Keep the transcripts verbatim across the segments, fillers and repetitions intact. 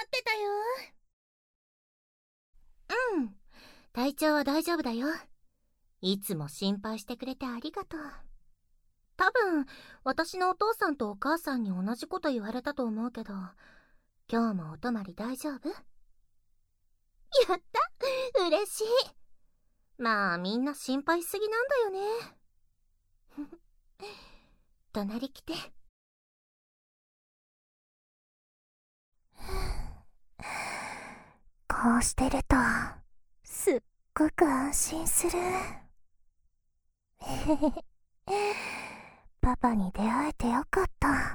ってたよ。うん、体調は大丈夫だよ。いつも心配してくれてありがとう。多分私のお父さんとお母さんに同じこと言われたと思うけど、今日もお泊まり大丈夫？やった、嬉しい。まあみんな心配しすぎなんだよね。隣来て。 こうしてるとすっごく安心する。パパに出会えてよかった。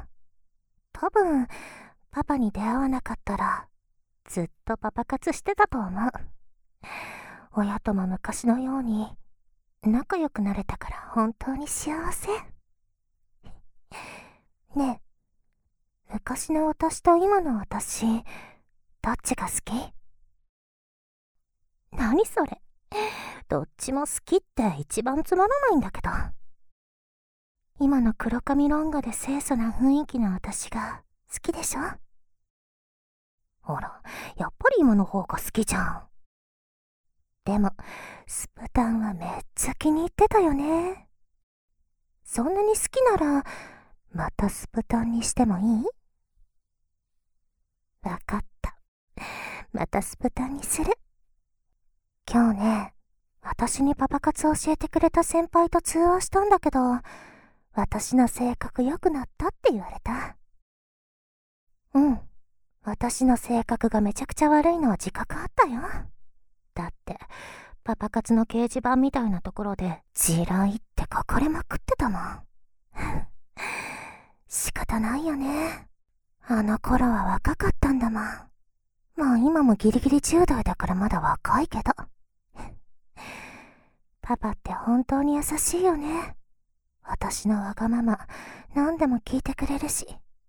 多分パパに出会わなかったらずっとパパ活してたと思う。親とも昔のように仲良くなれたから本当に幸せ。ねえ、昔の私と今の私、どっちが好き？何それ、どっちも好きって一番つまらないんだけど。今の黒髪ロングで清楚な雰囲気の私が好きでしょ？ほら、やっぱり今の方が好きじゃん。でもスプタンはめっちゃ気に入ってたよね。そんなに好きならまたスプタンにしてもいい？わかった、またスプタンにする。今日ね、私にパパ活教えてくれた先輩と通話したんだけど、私の性格良くなったって言われた。うん、私の性格がめちゃくちゃ悪いのは自覚あったよ。だってパパ活の掲示板みたいなところで地雷って書かれまくってたもん。仕方ないよね。あの頃は若かったんだもん。まあ今もギリギリじゅう代だからまだ若いけど。パパって本当に優しいよね。私のわがまま何でも聞いてくれるし。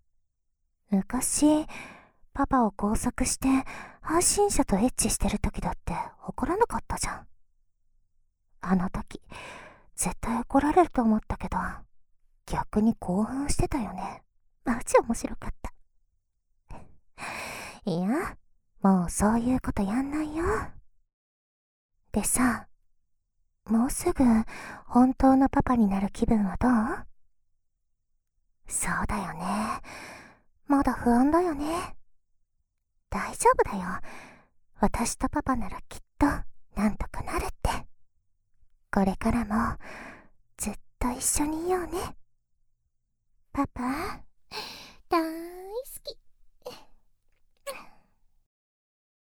昔パパを拘束して配信者とエッチしてる時だって怒らなかったじゃん。あの時絶対怒られると思ったけど、逆に興奮してたよね。マジ面白かった。いや、もうそういうことやんないよ。でさ、もうすぐ本当のパパになる気分はどう？そうだよね。まだ不安だよね。大丈夫だよ。私とパパならきっとなんとかなるって。これからもずっと一緒にいようね。パパ、 だー